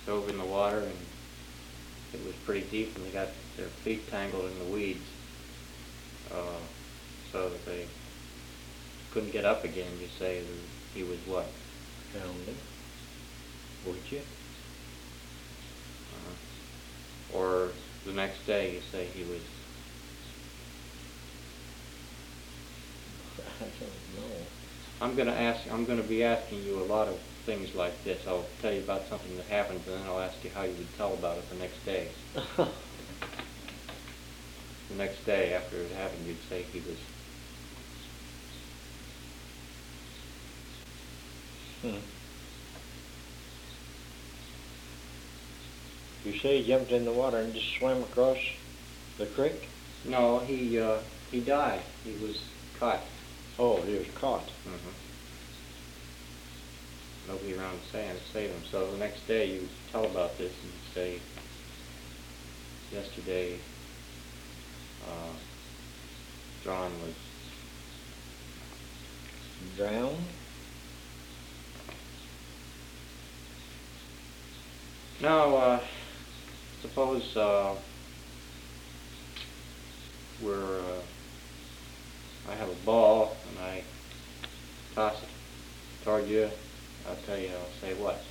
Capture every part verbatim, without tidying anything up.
dove in the water, and it was pretty deep, and they got their feet tangled in the weeds, uh, so that they couldn't get up again. You say that he was what? Drowned. Would you? Uh, or the next day you say he was... I don't know. I'm going to ask. I'm going to be asking you a lot of things like this. I'll tell you about something that happened, and then I'll ask you how you would tell about it the next day. The next day after it happened, you'd say he was... Hmm. You say he jumped in the water and just swam across the creek? No, he uh, he died. He was caught. Oh, he was caught. Mm-hmm. Nobody around to say to save him. So the next day you tell about this and you say, yesterday, uh, John was Drowned? No, uh, suppose uh, we're, uh, I have a ball and I toss it toward you. I'll tell you, I'll say what?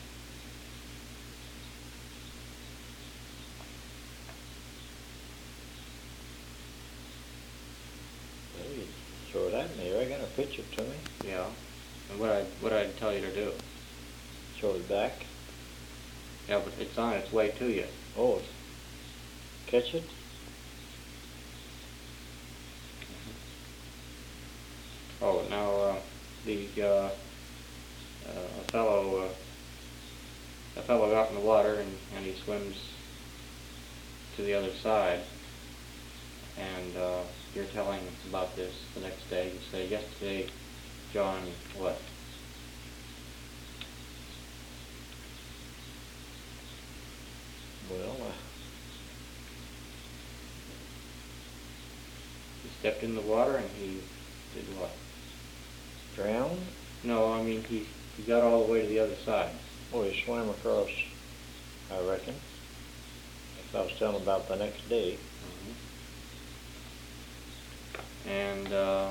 Well, you throw it at me. I got to pitch it to me. Yeah. And what I what I'd tell you to do? Throw it back. Yeah, but it's on its way to you. Oh, catch it? Oh, now uh, the uh, uh, a fellow uh, a fellow got in the water and, and he swims to the other side, and uh, you're telling about this the next day. You say, yesterday, John, what? Well, uh, He stepped in the water and he did what? drowned? No, I mean he he got all the way to the other side. Oh, he swam across, I reckon. If I was telling about the next day. Mm-hmm. And uh,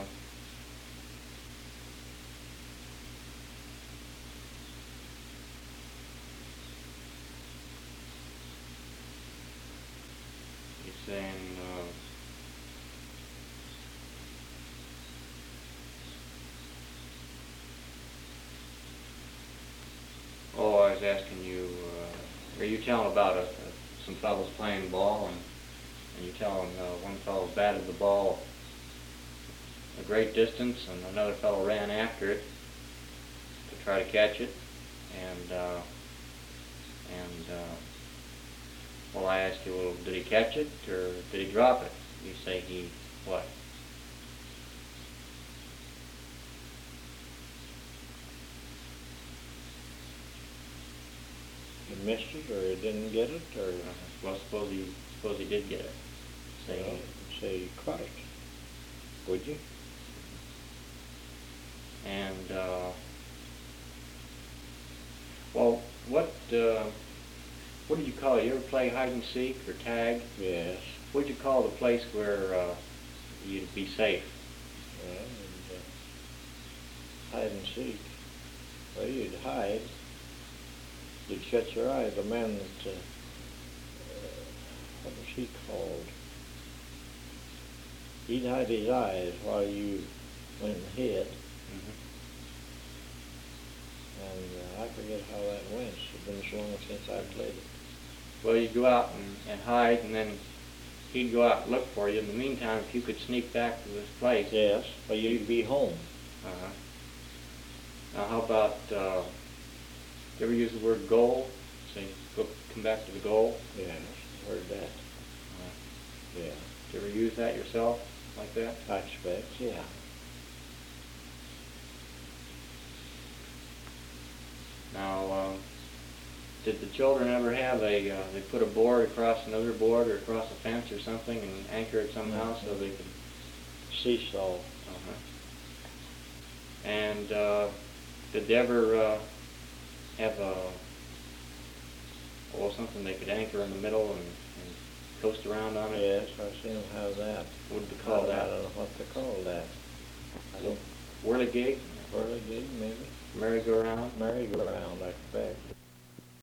he's saying, uh, oh, I was asking you, uh, are you telling about a, a, some fellows playing ball, and, and you tell them uh, one fellow batted the ball a great distance, and another fellow ran after it to try to catch it, and uh, and uh, well, I asked you, well, did he catch it or did he drop it? You say he what? He missed it, or he didn't get it, or... Uh, well, suppose he suppose he did get it. Say Well, he, say he caught it. Would you? and uh, well, what uh, what do you call it? You ever play hide and seek or tag? Yes. What'd you call the place where uh, you'd be safe? Well, and, uh, hide and seek. Well, you'd hide. You'd shut your eyes. The man that, uh, uh, what was he called? He'd hide his eyes while you went and hid. Mm-hmm. And uh, I forget how that went. It's been so long since I played it. Well, you'd go out and, and hide, and then he'd go out and look for you. In the meantime, if you could sneak back to this place. Yes, but you'd be home. Uh-huh. Now, how about, uh, you ever use the word goal? Say, go, come back to the goal? Yes, heard that. Uh, Yeah, did you ever use that yourself, like that? I expect, yeah. Now, um, did the children ever have a, uh, they put a board across another board or across a fence or something and anchor it somehow Mhm. so they could... Seesaw. Uh-huh. And uh, did they ever uh, have a, oh, something they could anchor in the middle and, and coast around on it? Yes, I've seen them have that. What do they call I, that? I don't know what they call that. I don't, Whirligig? whirligig, maybe? Merry-go-round? Merry-go-round, I expect.